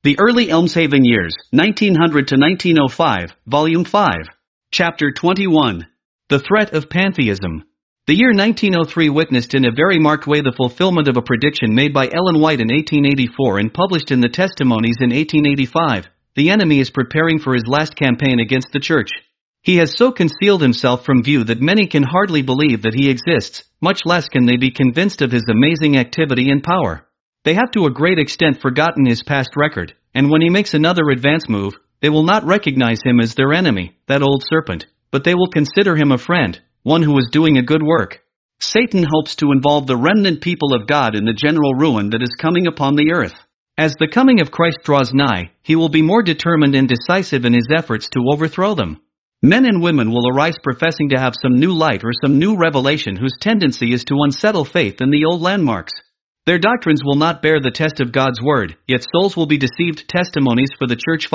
The Early Elmshaven Years, 1900 to 1905, Volume 5. Chapter 21. The Threat of Pantheism. The year 1903 witnessed in a very marked way the fulfillment of a prediction made by Ellen White in 1884 and published in the Testimonies in 1885. The enemy is preparing for his last campaign against the church. He has so concealed himself from view that many can hardly believe that he exists, much less can they be convinced of his amazing activity and power. They have to a great extent forgotten his past record, and when he makes another advance move, they will not recognize him as their enemy, that old serpent, but they will consider him a friend, one who is doing a good work. Satan hopes to involve the remnant people of God in the general ruin that is coming upon the earth. As the coming of Christ draws nigh, he will be more determined and decisive in his efforts to overthrow them. Men and women will arise professing to have some new light or some new revelation whose tendency is to unsettle faith in the old landmarks. Their doctrines will not bear the test of God's word, yet souls will be deceived. Testimonies for the Church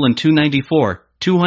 5:294,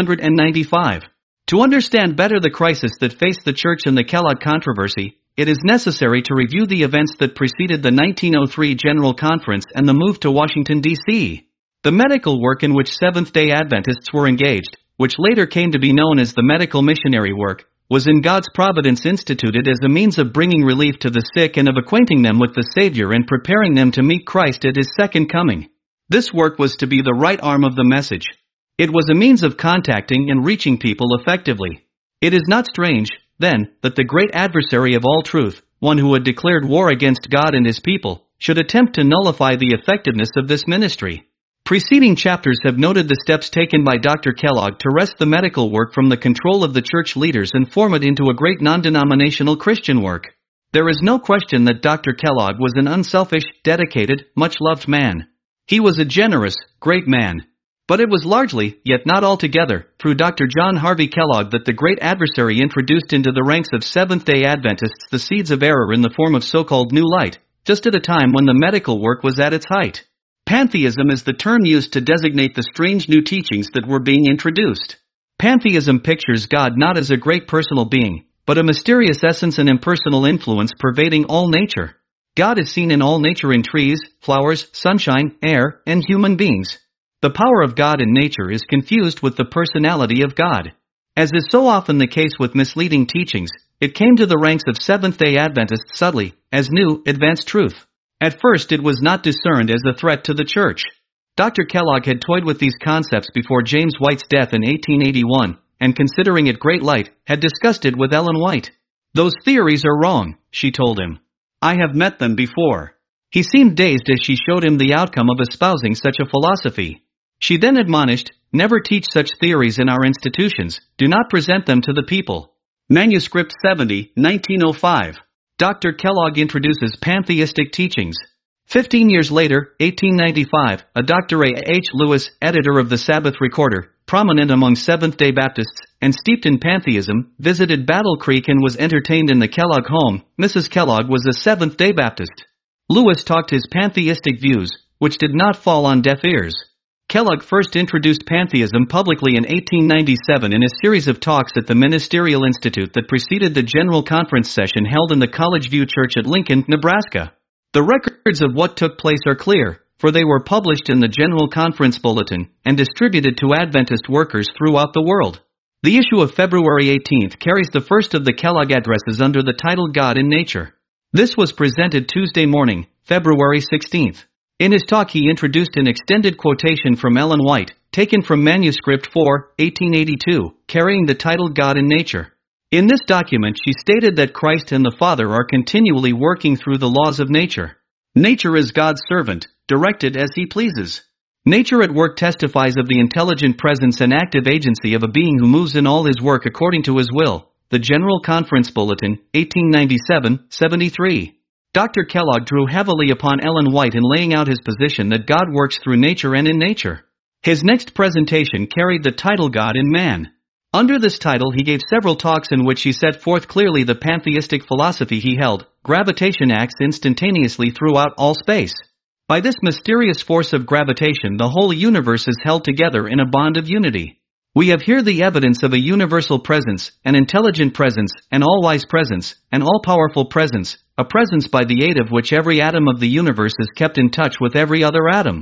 295. To understand better the crisis that faced the church in the Kellogg controversy, it is necessary to review the events that preceded the 1903 General Conference and the move to Washington, D.C. The medical work in which Seventh-day Adventists were engaged, which later came to be known as the medical missionary work, was in God's providence instituted as a means of bringing relief to the sick and of acquainting them with the Savior and preparing them to meet Christ at His second coming. This work was to be the right arm of the message. It was a means of contacting and reaching people effectively. It is not strange, then, that the great adversary of all truth, one who had declared war against God and His people, should attempt to nullify the effectiveness of this ministry. Preceding chapters have noted the steps taken by Dr. Kellogg to wrest the medical work from the control of the church leaders and form it into a great non-denominational Christian work. There is no question that Dr. Kellogg was an unselfish, dedicated, much-loved man. He was a generous, great man. But it was largely, yet not altogether, through Dr. John Harvey Kellogg that the great adversary introduced into the ranks of Seventh-day Adventists the seeds of error in the form of so-called New Light, just at a time when the medical work was at its height. Pantheism is the term used to designate the strange new teachings that were being introduced. Pantheism pictures God not as a great personal being, but a mysterious essence and impersonal influence pervading all nature. God is seen in all nature in trees, flowers, sunshine, air, and human beings. The power of God in nature is confused with the personality of God. As is so often the case with misleading teachings, it came to the ranks of Seventh-day Adventists subtly, as new, advanced truth. At first it was not discerned as a threat to the church. Dr. Kellogg had toyed with these concepts before James White's death in 1881, and considering it great light, had discussed it with Ellen White. "Those theories are wrong," she told him. "I have met them before." He seemed dazed as she showed him the outcome of espousing such a philosophy. She then admonished, "Never teach such theories in our institutions, do not present them to the people." Manuscript 70, 1905. Dr. Kellogg introduces pantheistic teachings. 15 years later, 1895, a Dr. A. H. Lewis, editor of the Sabbath Recorder, prominent among Seventh-day Baptists, and steeped in pantheism, visited Battle Creek and was entertained in the Kellogg home. Mrs. Kellogg was a Seventh-day Baptist. Lewis talked his pantheistic views, which did not fall on deaf ears. Kellogg first introduced pantheism publicly in 1897 in a series of talks at the Ministerial Institute that preceded the General Conference session held in the College View Church at Lincoln, Nebraska. The records of what took place are clear, for they were published in the General Conference Bulletin and distributed to Adventist workers throughout the world. The issue of February 18th carries the first of the Kellogg addresses under the title God in Nature. This was presented Tuesday morning, February 16th. In his talk he introduced an extended quotation from Ellen White, taken from Manuscript 4, 1882, carrying the title God in Nature. In this document she stated that Christ and the Father are continually working through the laws of nature. Nature is God's servant, directed as He pleases. Nature at work testifies of the intelligent presence and active agency of a being who moves in all His work according to His will. The General Conference Bulletin, 1897, 73. Dr. Kellogg drew heavily upon Ellen White in laying out his position that God works through nature and in nature. His next presentation carried the title God in Man. Under this title he gave several talks in which he set forth clearly the pantheistic philosophy he held. Gravitation acts instantaneously throughout all space. By this mysterious force of gravitation the whole universe is held together in a bond of unity. We have here the evidence of a universal presence, an intelligent presence, an all-wise presence, an all-powerful presence, a presence by the aid of which every atom of the universe is kept in touch with every other atom.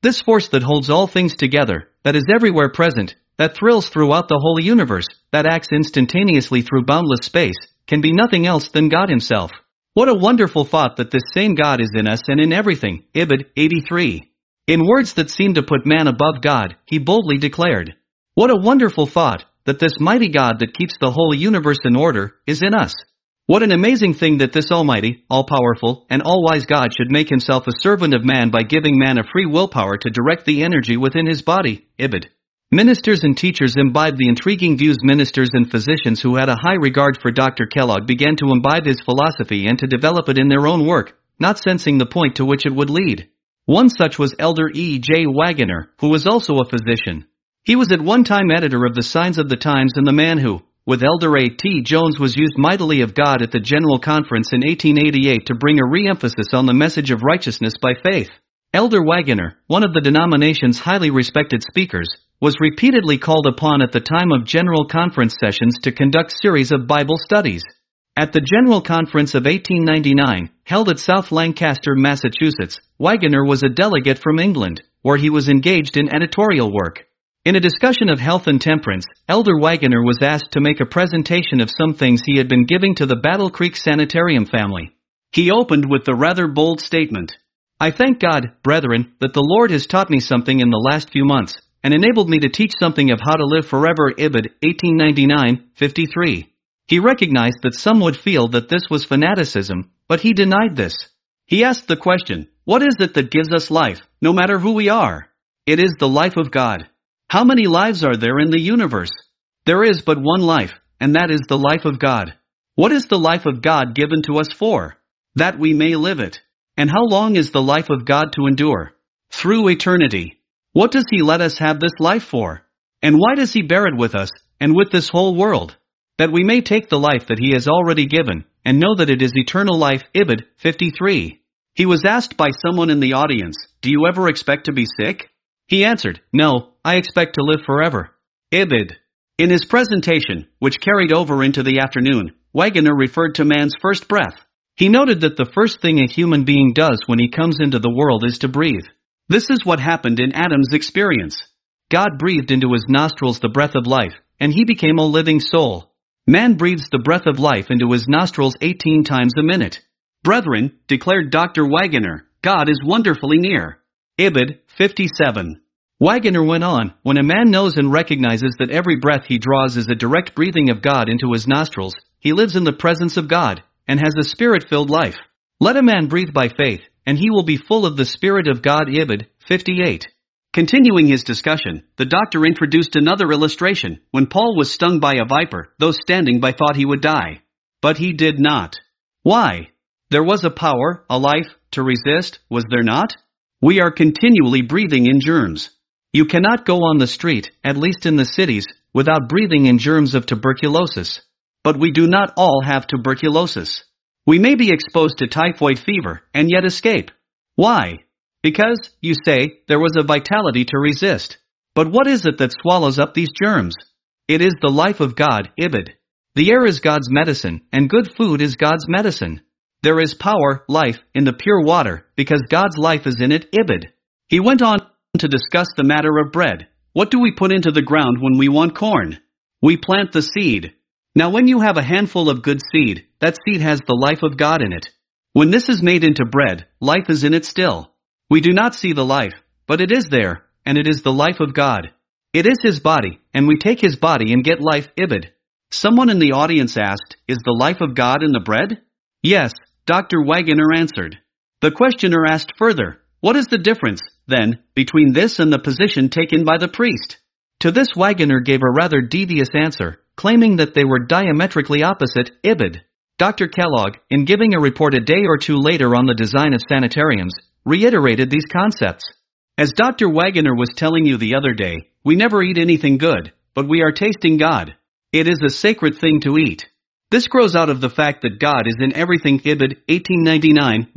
This force that holds all things together, that is everywhere present, that thrills throughout the whole universe, that acts instantaneously through boundless space, can be nothing else than God himself. What a wonderful thought that this same God is in us and in everything. Ibid. 83. In words that seem to put man above God, he boldly declared, what a wonderful thought, that this mighty God that keeps the whole universe in order, is in us. What an amazing thing that this almighty, all-powerful, and all-wise God should make himself a servant of man by giving man a free willpower to direct the energy within his body. Ibid. Ministers and teachers imbibed the intriguing views. Ministers and physicians who had a high regard for Dr. Kellogg began to imbibe his philosophy and to develop it in their own work, not sensing the point to which it would lead. One such was Elder E. J. Wagoner, who was also a physician. He was at one time editor of the Signs of the Times and the man who, with Elder A. T. Jones, was used mightily of God at the General Conference in 1888 to bring a re-emphasis on the message of righteousness by faith. Elder Wagoner, one of the denomination's highly respected speakers, was repeatedly called upon at the time of General Conference sessions to conduct series of Bible studies. At the General Conference of 1899, held at South Lancaster, Massachusetts, Wagoner was a delegate from England, where he was engaged in editorial work. In a discussion of health and temperance, Elder Wagoner was asked to make a presentation of some things he had been giving to the Battle Creek Sanitarium family. He opened with the rather bold statement, I thank God, brethren, that the Lord has taught me something in the last few months, and enabled me to teach something of how to live forever. Ibid. 1899, 53. He recognized that some would feel that this was fanaticism, but he denied this. He asked the question, what is it that gives us life, no matter who we are? It is the life of God. How many lives are there in the universe? There is but one life, and that is the life of God. What is the life of God given to us for? That we may live it. And how long is the life of God to endure? Through eternity. What does he let us have this life for? And why does he bear it with us, and with this whole world? That we may take the life that he has already given, and know that it is eternal life. Ibid. 53. He was asked by someone in the audience, do you ever expect to be sick? He answered, no, I expect to live forever. Ibid. In his presentation, which carried over into the afternoon, Wagoner referred to man's first breath. He noted that the first thing a human being does when he comes into the world is to breathe. This is what happened in Adam's experience. God breathed into his nostrils the breath of life, and he became a living soul. Man breathes the breath of life into his nostrils 18 times a minute. Brethren, declared Dr. Wagoner, God is wonderfully near. Ibid. 57. Wagoner went on, when a man knows and recognizes that every breath he draws is a direct breathing of God into his nostrils, he lives in the presence of God, and has a spirit-filled life. Let a man breathe by faith, and he will be full of the Spirit of God. Ibid. 58. Continuing his discussion, the doctor introduced another illustration. When Paul was stung by a viper, those standing by thought he would die. But he did not. Why? There was a power, a life, to resist, was there not? We are continually breathing in germs. You cannot go on the street, at least in the cities, without breathing in germs of tuberculosis. But we do not all have tuberculosis. We may be exposed to typhoid fever, and yet escape. Why? Because, you say, there was a vitality to resist. But what is it that swallows up these germs? It is the life of God. Ibid. The air is God's medicine, and good food is God's medicine. There is power, life, in the pure water, because God's life is in it. Ibid. He went on to discuss the matter of bread. What do we put into the ground when we want corn? We plant the seed. Now when you have a handful of good seed, that seed has the life of God in it. When this is made into bread, life is in it still. We do not see the life, but it is there, and it is the life of God. It is his body, and we take his body and get life. Ibid. Someone in the audience asked, is the life of God in the bread? Yes, Dr. Wagoner answered. The questioner asked further, what is the difference, then, between this and the position taken by the priest? To this Wagoner gave a rather devious answer, claiming that they were diametrically opposite. Ibid. Dr. Kellogg, in giving a report a day or two later on the design of sanitariums, reiterated these concepts. As Dr. Wagoner was telling you the other day, we never eat anything good, but we are tasting God. It is a sacred thing to eat. This grows out of the fact that God is in everything. Ibid. 1899,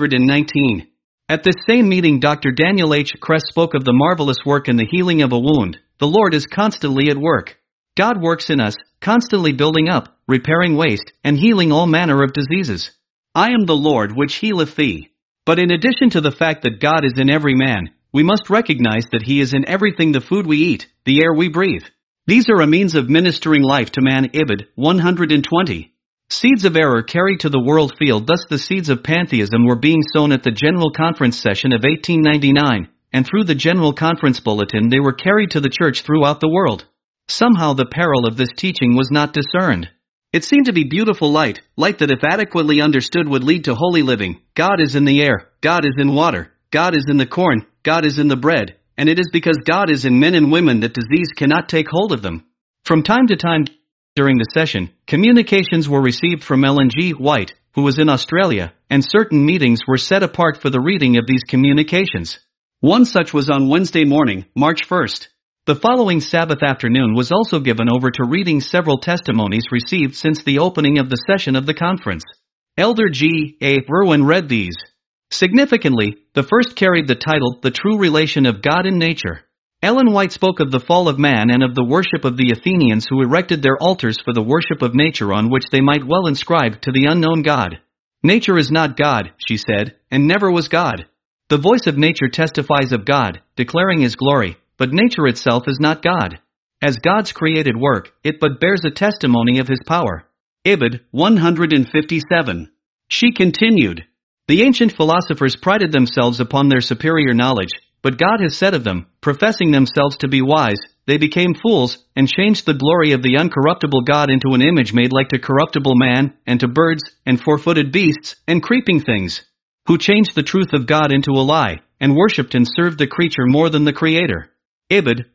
119. At this same meeting, Dr. Daniel H. Kress spoke of the marvelous work in the healing of a wound. The Lord is constantly at work. God works in us, constantly building up, repairing waste, and healing all manner of diseases. I am the Lord which healeth thee. But in addition to the fact that God is in every man, we must recognize that He is in everything: the food we eat, the air we breathe. These are a means of ministering life to man. Ibid. 120. Seeds of error carried to the world field. Thus the seeds of pantheism were being sown at the General Conference session of 1899, and through the General Conference bulletin they were carried to the church throughout the world. Somehow the peril of this teaching was not discerned. It seemed to be beautiful light that if adequately understood would lead to holy living. God is in the air, God is in water, God is in the corn, God is in the bread, and it is because God is in men and women that disease cannot take hold of them. From time to time during the session, communications were received from Ellen G. White, who was in Australia, and certain meetings were set apart for the reading of these communications. One such was on Wednesday morning, March 1st. The following Sabbath afternoon was also given over to reading several testimonies received since the opening of the session of the conference. Elder G. A. Irwin read these. Significantly, the first carried the title, The True Relation of God and Nature. Ellen White spoke of the fall of man and of the worship of the Athenians who erected their altars for the worship of nature on which they might well inscribe to the unknown God. Nature is not God, she said, and never was God. The voice of nature testifies of God, declaring His glory, but nature itself is not God. As God's created work, it but bears a testimony of His power. Ibid. 157. She continued. The ancient philosophers prided themselves upon their superior knowledge, but God has said of them, professing themselves to be wise, they became fools, and changed the glory of the uncorruptible God into an image made like to corruptible man, and to birds, and four-footed beasts, and creeping things, who changed the truth of God into a lie, and worshipped and served the creature more than the Creator. Ibid.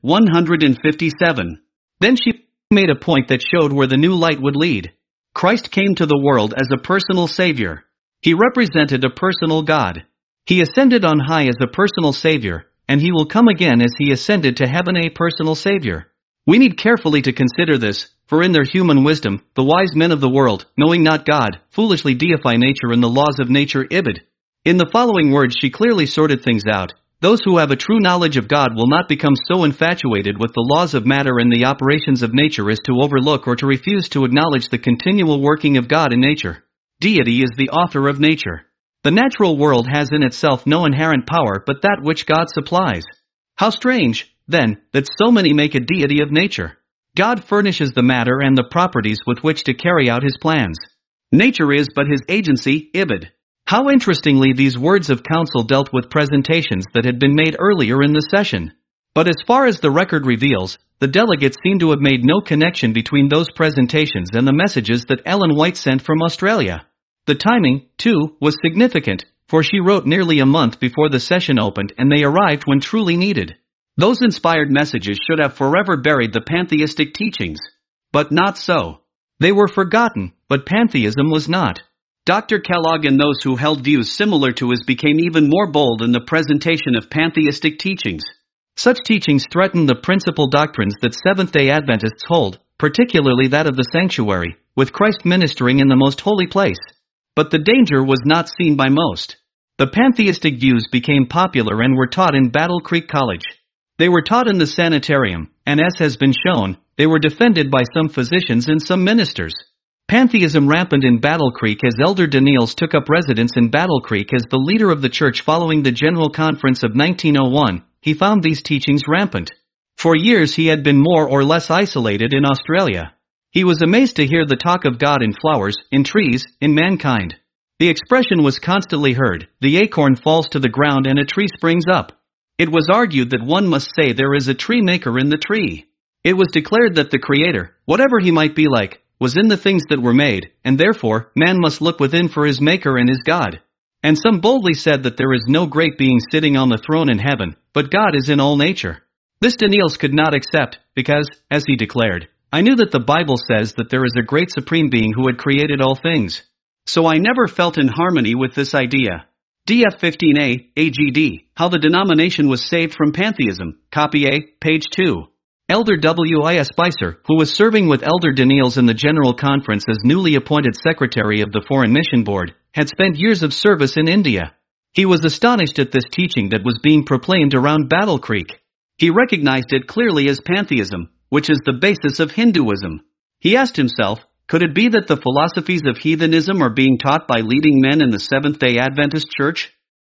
157. Then she made a point that showed where the new light would lead. Christ came to the world as a personal Savior. He represented a personal God. He ascended on high as a personal Savior, and He will come again as He ascended to heaven a personal Savior. We need carefully to consider this, for in their human wisdom, the wise men of the world, knowing not God, foolishly deify nature and the laws of nature. Ibid. In the following words she clearly sorted things out. Those who have a true knowledge of God will not become so infatuated with the laws of matter and the operations of nature as to overlook or to refuse to acknowledge the continual working of God in nature. Deity is the author of nature. The natural world has in itself no inherent power but that which God supplies. How strange, then, that so many make a deity of nature. God furnishes the matter and the properties with which to carry out His plans. Nature is but His agency. Ibid. How interestingly these words of counsel dealt with presentations that had been made earlier in the session. But as far as the record reveals, the delegates seem to have made no connection between those presentations and the messages that Ellen White sent from Australia. The timing, too, was significant, for she wrote nearly a month before the session opened and they arrived when truly needed. Those inspired messages should have forever buried the pantheistic teachings. But not so. They were forgotten, but pantheism was not. Dr. Kellogg and those who held views similar to his became even more bold in the presentation of pantheistic teachings. Such teachings threaten the principal doctrines that Seventh-day Adventists hold, particularly that of the sanctuary, with Christ ministering in the most holy place. But the danger was not seen by most. The pantheistic views became popular and were taught in Battle Creek College. They were taught in the sanitarium, and as has been shown, they were defended by some physicians and some ministers. Pantheism rampant in Battle Creek as Elder Daniels took up residence in Battle Creek as the leader of the church following the General Conference of 1901, he found these teachings rampant. For years he had been more or less isolated in Australia. He was amazed to hear the talk of God in flowers, in trees, in mankind. The expression was constantly heard, the acorn falls to the ground and a tree springs up. It was argued that one must say there is a tree maker in the tree. It was declared that the Creator, whatever He might be like, was in the things that were made, and therefore, man must look within for his Maker and his God. And some boldly said that there is no great being sitting on the throne in heaven, but God is in all nature. This Daniels could not accept, because, as he declared, I knew that the Bible says that there is a great supreme being who had created all things. So I never felt in harmony with this idea. DF 15A, AGD, How the Denomination Was Saved from Pantheism, Copy A, page 2. Elder W.I.S. Spicer, who was serving with Elder Daniels in the General Conference as newly appointed Secretary of the Foreign Mission Board, had spent years of service in India. He was astonished at this teaching that was being proclaimed around Battle Creek. He recognized it clearly as pantheism, which is the basis of Hinduism. He asked himself, could it be that the philosophies of heathenism are being taught by leading men in the Seventh-day Adventist Church?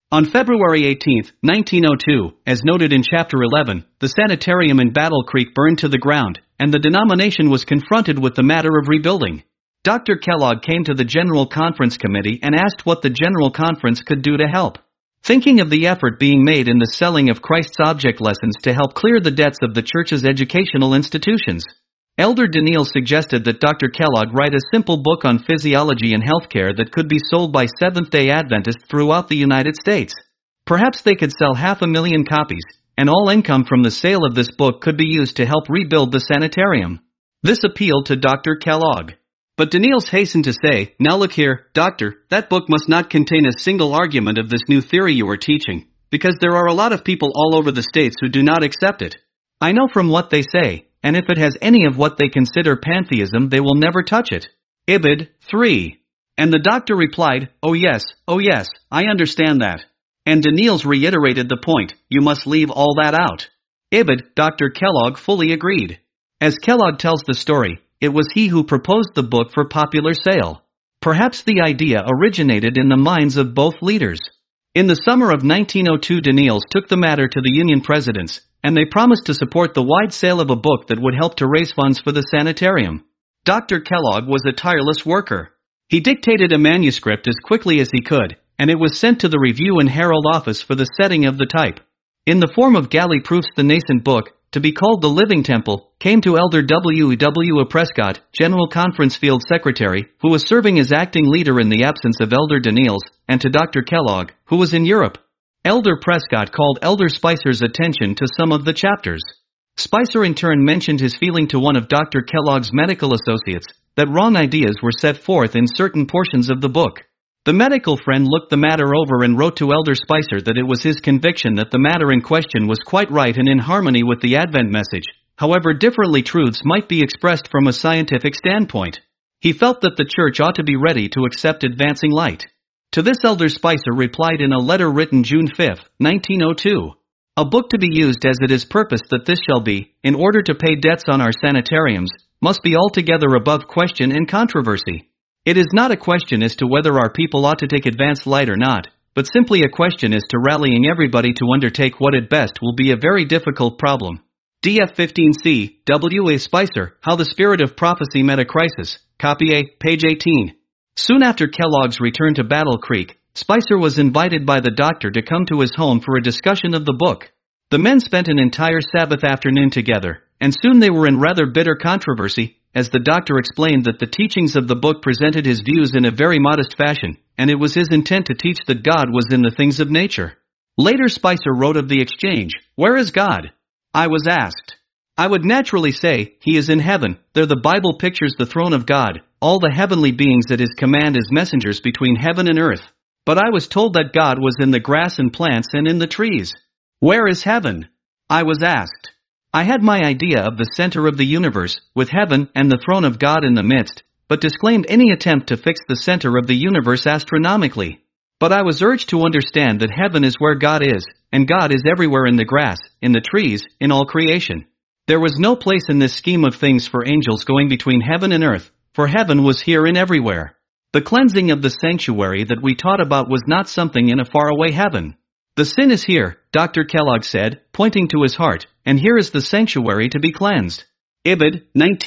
On February 18, 1902, as noted in Chapter 11, the sanitarium in Battle Creek burned to the ground, and the denomination was confronted with the matter of rebuilding. Dr. Kellogg came to the General Conference Committee and asked what the General Conference could do to help. Thinking of the effort being made in the selling of Christ's Object lessons to help clear the debts of the Church's educational institutions, Elder Daniel suggested that Dr. Kellogg write a simple book on physiology and healthcare that could be sold by Seventh-day Adventists throughout the United States. Perhaps they could sell 500,000 copies, and all income from the sale of this book could be used to help rebuild the sanitarium. This appealed to Dr. Kellogg. But Daniels hastened to say, "Now look here, Doctor, that book must not contain a single argument of this new theory you are teaching, because there are a lot of people all over the states who do not accept it. I know from what they say, and if it has any of what they consider pantheism they will never touch it." Ibid. 3. And the doctor replied, oh yes, I understand that. And Daniels reiterated the point, you must leave all that out. Ibid. Dr. Kellogg fully agreed. As Kellogg tells the story, it was he who proposed the book for popular sale. Perhaps the idea originated in the minds of both leaders. In the summer of 1902, Daniels took the matter to the Union presidents, and they promised to support the wide sale of a book that would help to raise funds for the sanitarium. Dr. Kellogg was a tireless worker. He dictated a manuscript as quickly as he could, and it was sent to the Review and Herald office for the setting of the type. In the form of galley proofs, the nascent book, to be called The Living Temple, came to Elder W. W. Prescott, General Conference Field Secretary, who was serving as acting leader in the absence of Elder Daniels, and to Dr. Kellogg, who was in Europe. Elder Prescott called Elder Spicer's attention to some of the chapters. Spicer in turn mentioned his feeling to one of Dr. Kellogg's medical associates, that wrong ideas were set forth in certain portions of the book. The medical friend looked the matter over and wrote to Elder Spicer that it was his conviction that the matter in question was quite right and in harmony with the Advent message, however differently truths might be expressed from a scientific standpoint. He felt that the Church ought to be ready to accept advancing light. To this Elder Spicer replied in a letter written June 5, 1902, a book to be used as it is purposed that this shall be, in order to pay debts on our sanitariums, must be altogether above question and controversy. It is not a question as to whether our people ought to take advanced light or not, but simply a question as to rallying everybody to undertake what at best will be a very difficult problem. DF 15C, W. A. Spicer, How the Spirit of Prophecy Met a Crisis, Copy A, page 18. Soon after Kellogg's return to Battle Creek, Spicer was invited by the doctor to come to his home for a discussion of the book. The men spent an entire Sabbath afternoon together, and soon they were in rather bitter controversy, as the doctor explained that the teachings of the book presented his views in a very modest fashion, and it was his intent to teach that God was in the things of nature. Later Spicer wrote of the exchange, "Where is God? I was asked. I would naturally say, He is in heaven. There the Bible pictures the throne of God, all the heavenly beings at His command as messengers between heaven and earth. But I was told that God was in the grass and plants and in the trees. Where is heaven? I was asked. I had my idea of the center of the universe, with heaven and the throne of God in the midst, but disclaimed any attempt to fix the center of the universe astronomically. But I was urged to understand that heaven is where God is, and God is everywhere in the grass, in the trees, in all creation. There was no place in this scheme of things for angels going between heaven and earth, for heaven was here and everywhere. The cleansing of the sanctuary that we taught about was not something in a faraway heaven. The sin is here, Dr. Kellogg said, pointing to his heart, and here is the sanctuary to be cleansed. Ibid.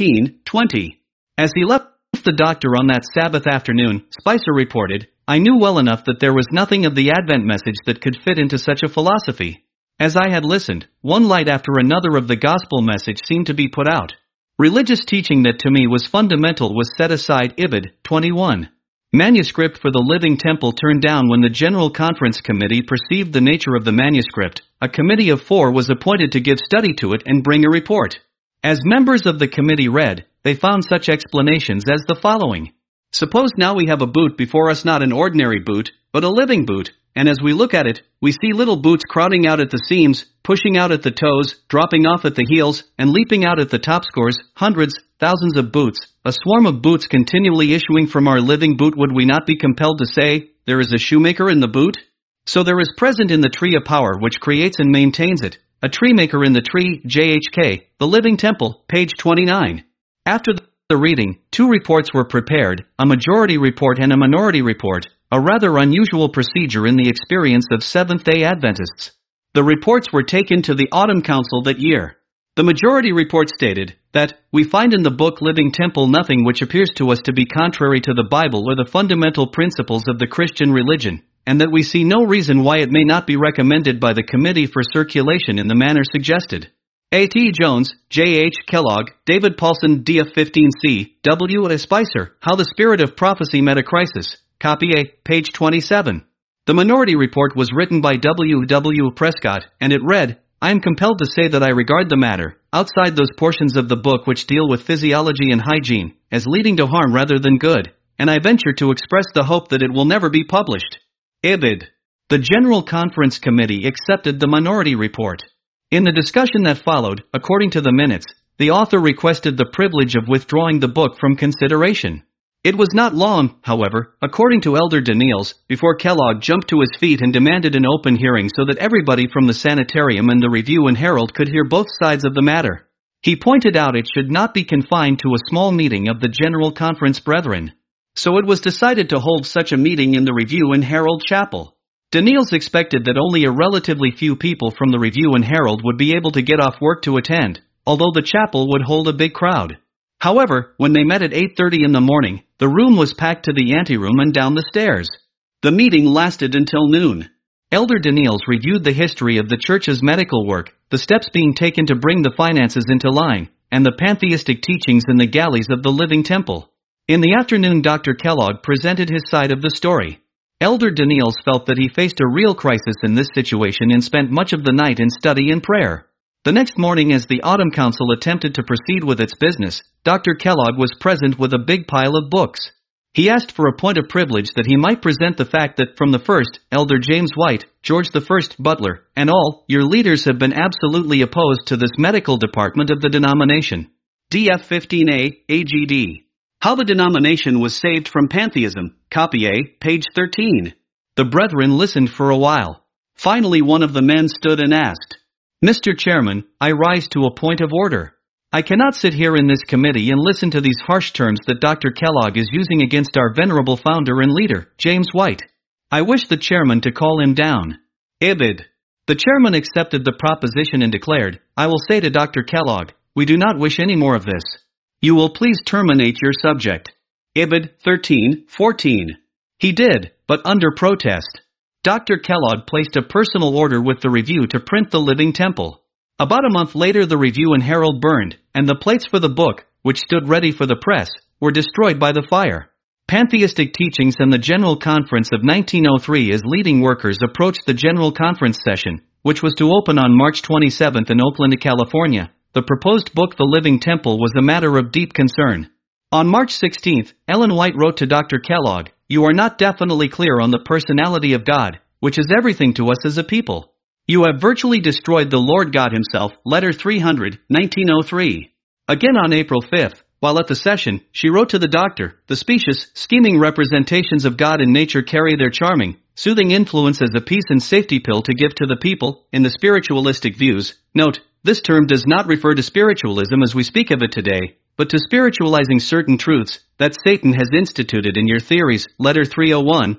19:20. As he left the doctor on that Sabbath afternoon, Spicer reported, I knew well enough that there was nothing of the Advent message that could fit into such a philosophy. As I had listened, one light after another of the gospel message seemed to be put out. Religious teaching that to me was fundamental was set aside. Ibid. 21. Manuscript for the Living Temple turned down. When the General Conference Committee perceived the nature of the manuscript, a committee of 4 was appointed to give study to it and bring a report. As members of the committee read, they found such explanations as the following. Suppose now we have a boot before us, not an ordinary boot, but a living boot, and as we look at it, we see little boots crowding out at the seams, pushing out at the toes, dropping off at the heels, and leaping out at the top scores, hundreds, thousands of boots, a swarm of boots continually issuing from our living boot. Would we not be compelled to say, there is a shoemaker in the boot? So there is present in the tree a power which creates and maintains it, a tree maker in the tree, JHK, the Living Temple, page 29. After the reading, 2 reports were prepared, a majority report and a minority report, a rather unusual procedure in the experience of Seventh-day Adventists. The reports were taken to the Autumn Council that year. The majority report stated that, "We find in the book Living Temple nothing which appears to us to be contrary to the Bible or the fundamental principles of the Christian religion, and that we see no reason why it may not be recommended by the Committee for Circulation in the manner suggested." A. T. Jones, J. H. Kellogg, David Paulson, DF 15C, W. A. Spicer, How the Spirit of Prophecy Met a Crisis, Copy A, page 27. The minority report was written by W. W. Prescott, and it read, "I am compelled to say that I regard the matter, outside those portions of the book which deal with physiology and hygiene, as leading to harm rather than good, and I venture to express the hope that it will never be published." Ibid. The General Conference Committee accepted the minority report. In the discussion that followed, according to the minutes, the author requested the privilege of withdrawing the book from consideration. It was not long, however, according to Elder Daniels, before Kellogg jumped to his feet and demanded an open hearing so that everybody from the sanitarium and the Review and Herald could hear both sides of the matter. He pointed out it should not be confined to a small meeting of the General Conference Brethren. So it was decided to hold such a meeting in the Review and Herald Chapel. Daniels expected that only a relatively few people from the Review and Herald would be able to get off work to attend, although the chapel would hold a big crowd. However, when they met at 8:30 in the morning, the room was packed to the anteroom and down the stairs. The meeting lasted until noon. Elder Daniels reviewed the history of the church's medical work, the steps being taken to bring the finances into line, and the pantheistic teachings in the galleys of the Living Temple. In the afternoon, Dr. Kellogg presented his side of the story. Elder Daniels felt that he faced a real crisis in this situation and spent much of the night in study and prayer. The next morning, as the Autumn Council attempted to proceed with its business, Dr. Kellogg was present with a big pile of books. He asked for a point of privilege that he might present the fact that from the first, Elder James White, George I Butler, and all, your leaders have been absolutely opposed to this medical department of the denomination. DF 15A, AGD. How the denomination was saved from pantheism, Copy A, page 13. The brethren listened for a while. Finally one of the men stood and asked, "Mr. Chairman, I rise to a point of order. I cannot sit here in this committee and listen to these harsh terms that Dr. Kellogg is using against our venerable founder and leader, James White. I wish the chairman to call him down." Ibid. The chairman accepted the proposition and declared, "I will say to Dr. Kellogg, we do not wish any more of this. You will please terminate your subject." Ibid. 13:14. He did, but under protest. Dr. Kellogg placed a personal order with the Review to print the Living Temple. About a month later the Review and Herald burned, and the plates for the book, which stood ready for the press, were destroyed by the fire. Pantheistic teachings and the General Conference of 1903 as leading workers approached the General Conference session, which was to open on March 27 in Oakland, California. The proposed book The Living Temple was a matter of deep concern. On March 16, Ellen White wrote to Dr. Kellogg, "You are not definitely clear on the personality of God, which is everything to us as a people. You have virtually destroyed the Lord God himself." Letter 300, 1903. Again on April 5, while at the session, she wrote to the doctor, "The specious, scheming representations of God in nature carry their charming, soothing influence as a peace and safety pill to give to the people, in the spiritualistic views." Note, this term does not refer to spiritualism as we speak of it today, but to spiritualizing certain truths that Satan has instituted in your theories. Letter 301,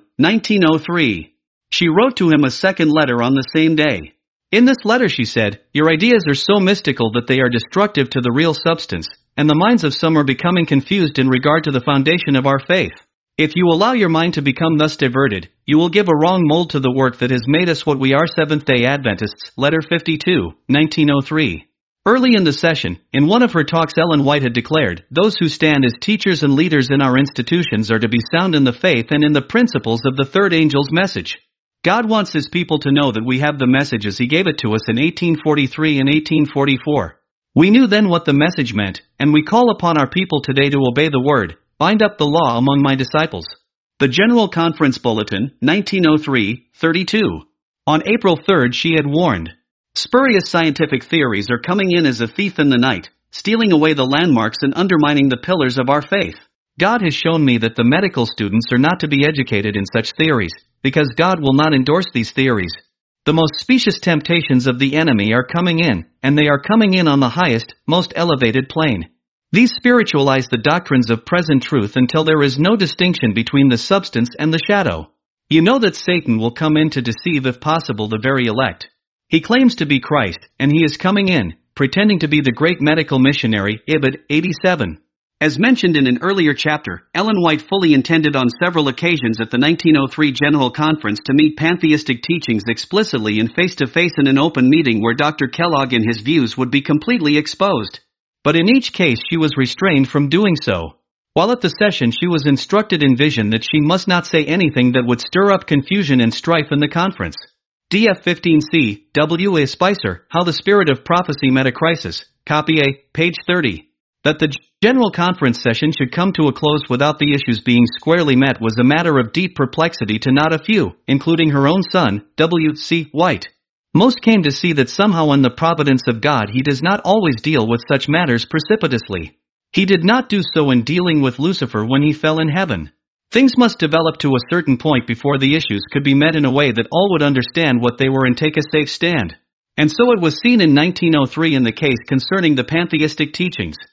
1903. She wrote to him a second letter on the same day. In this letter she said, "Your ideas are so mystical that they are destructive to the real substance, and the minds of some are becoming confused in regard to the foundation of our faith. If you allow your mind to become thus diverted, you will give a wrong mold to the work that has made us what we are, Seventh-day Adventists." Letter 52, 1903. Early in the session, in one of her talks, Ellen White had declared, "Those who stand as teachers and leaders in our institutions are to be sound in the faith and in the principles of the third angel's message. God wants his people to know that we have the message as he gave it to us in 1843 and 1844. We knew then what the message meant, and we call upon our people today to obey the word. Bind up the law among my disciples." The General Conference Bulletin, 1903, 32. On April 3 she had warned, "Spurious scientific theories are coming in as a thief in the night, stealing away the landmarks and undermining the pillars of our faith. God has shown me that the medical students are not to be educated in such theories, because God will not endorse these theories. The most specious temptations of the enemy are coming in, and they are coming in on the highest, most elevated plane. These spiritualize the doctrines of present truth until there is no distinction between the substance and the shadow. You know that Satan will come in to deceive if possible the very elect. He claims to be Christ, and he is coming in, pretending to be the great medical missionary, Ibid. 87. As mentioned in an earlier chapter, Ellen White fully intended on several occasions at the 1903 General Conference to meet pantheistic teachings explicitly and face-to-face in an open meeting where Dr. Kellogg and his views would be completely exposed. But in each case she was restrained from doing so. While at the session she was instructed in vision that she must not say anything that would stir up confusion and strife in the conference. DF 15C, W. A. Spicer, How the Spirit of Prophecy Met a Crisis, Copy A, page 30. That the General Conference session should come to a close without the issues being squarely met was a matter of deep perplexity to not a few, including her own son, W. C. White. Most came to see that somehow in the providence of God he does not always deal with such matters precipitously. He did not do so in dealing with Lucifer when he fell in heaven. Things must develop to a certain point before the issues could be met in a way that all would understand what they were and take a safe stand. And so it was seen in 1903 in the case concerning the pantheistic teachings.